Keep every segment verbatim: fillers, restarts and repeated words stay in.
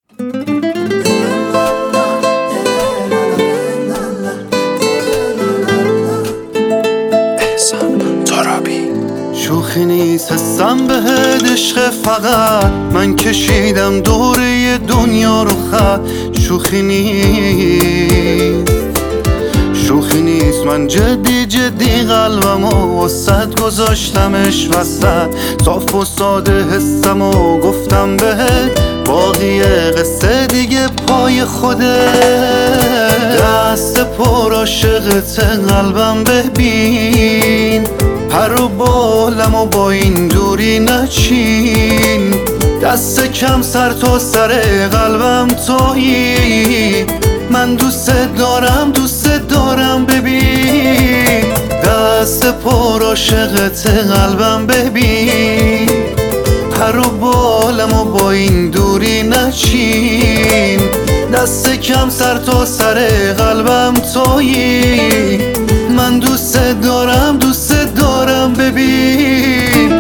شوخی نیست حسم بهت عشق، فقط من کشیدم دوره دنیا رو خط. شوخی نیست شوخی نیست من جدی جدی قلبمو وسط گذاشتمش وسط. صاف و ساده حسم و گفتم بهت، باقی قصه دیگه پای خودت. دست پر عاشقت قلبم ببین، پر و بالم و با این دوری نچین. دست کم سر تا سر قلبم تویی، من دوست دارم دوست دارم ببین. دست پر عاشقت قلبم ببین، پر و بالم و با این دوری نچین. دست کم سر تا سر قلبم تویی، من دوست دارم دوست دارم ببین.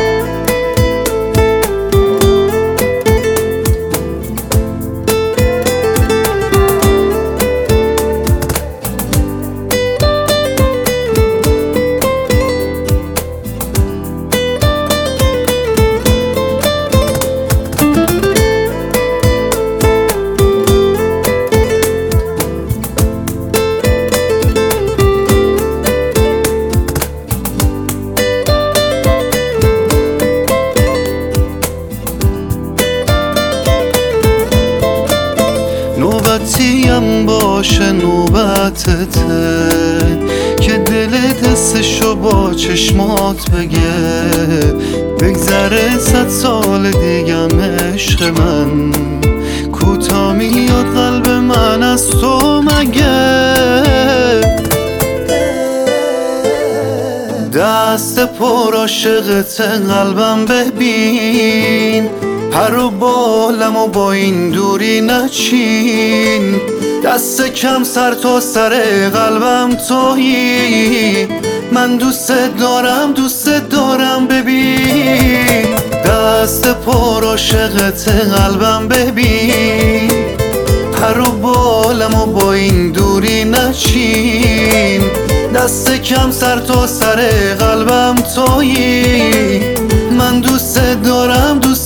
نوبتیم باشه نوبتته، که دلت حسشو با چشمات بگه. بگذره صد سال دیگم عشق من، کوتا میاد قلب من از تو مگه. دست پر عاشقت قلبم ببین، پر و بالم و با این دوری نچین. دست کم سر تا سر قلبم تویی، من دوست دارم دوست دارم ببین. دست پر عاشقت قلبم ببین، پر و بالم و با این دوری نچین. دست کم سر تا سر قلبم تویی، من دوست دارم دوست